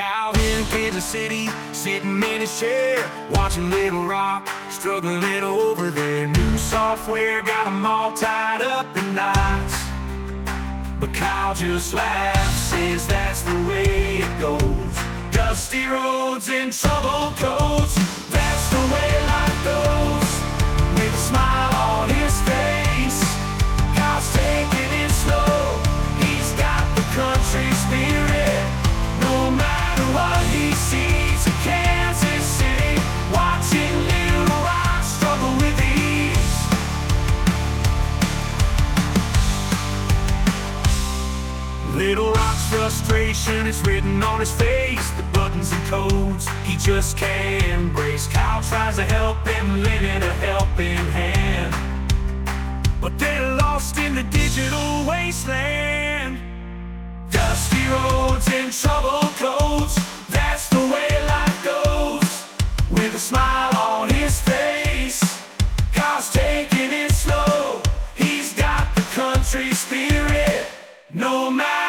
Cal in Kansas City, sitting in his chair, watching Little Rock, struggling over their new software. Got them all tied up in knots, but Kyle just laughs, says that's the way it goes. Dusty roads and troubled coats, that's the way life goes. With a smile on his face, Kyle's taking it slow. He's got the country spirit, no matter what he sees in Kansas City. Watching Little Rock struggle with ease. Little Rock's frustration is written on his face, the buttons and codes he just can't embrace. Kyle tries to help him, lending a helping hand, but they're lost in the digital wasteland. Dusty roads and troubled coats, that's the way life goes. With a smile on his face, Kyle's taking it slow. He's got the country spirit, no matter